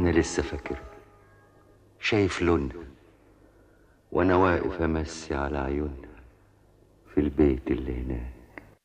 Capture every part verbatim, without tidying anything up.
أنا لسه فاكر، شايف لونها وأنا واقف أمسي على عيونها في البيت اللي هناك.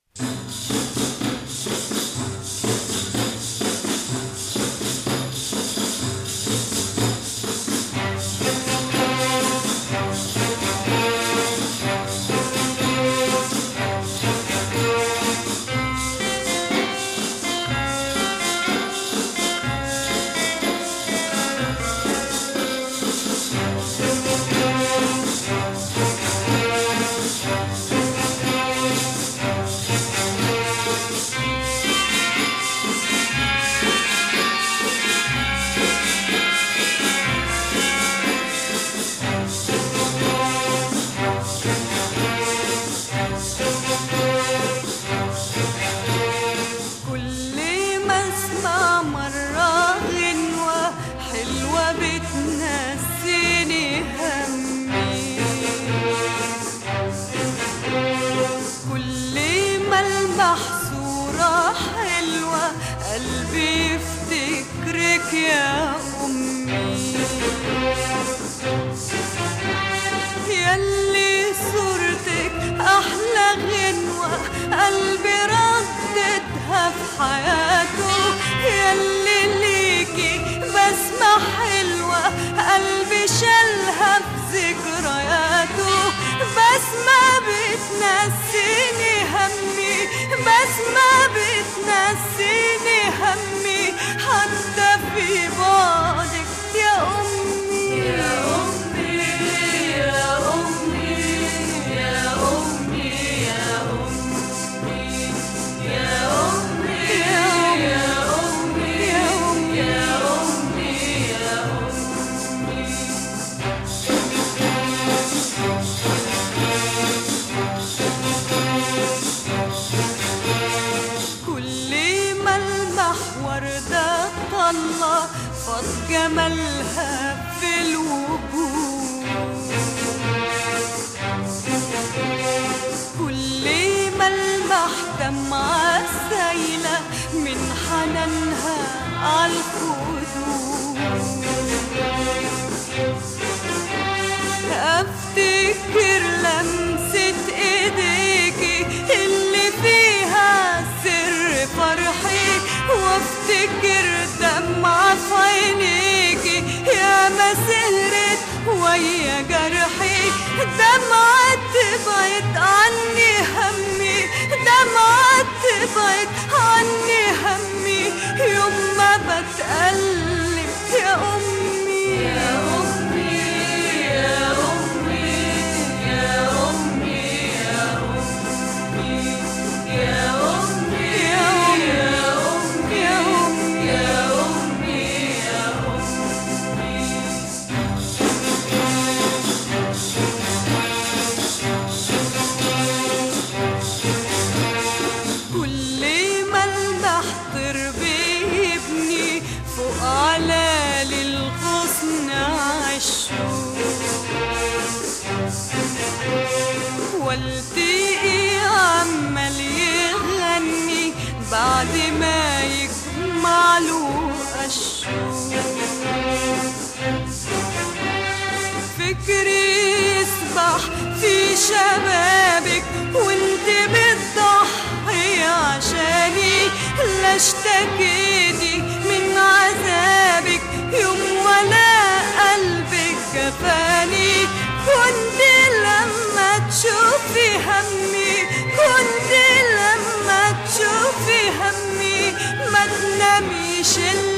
يا أمي ياللي صورتك أحلى غنوة قلبي رددها في حياته، ياللي ليكي بسمة حلوة قلبي شالها في ذكرياته، بسمة بتنسيني همي، بسمة بتنسيني همي حتى في بعدك يا أمي يا أمي يا أمي يا أمي يا أمي يا أمي يا أمي يا أمي يا أمي يا أمي. كل ما المح وردة طلع فض جمالها في الوجود، كل ما المح دمعة سايلة من حنانها عالخدود، افتكر لمسة ايديكي اللي فيها سر فرحي، وافتكر دمعة في عينيكي يا ما سهرت ويا جرحي، دمعة تبعد عني همي، دمعة تبعد عني همي يوم ما بتقلب يا أمي يا أمي يا أمي يا أمي يا أمي يا أمي يا أمي يا أمي يا أمي يا أمي. كل ما المحضر بيبني فوق علال الغصن عالشوق، والتقي عمال يغني بعد ما يجمعله الشوق، فكري يسبح في شبابك وانت بتضحي عشاني، لا اشتكيتي من عذابك يوم ولا قلبك كفاني، كنت لما تشوفي همي، كنت لما تشوفي همي ما تناميش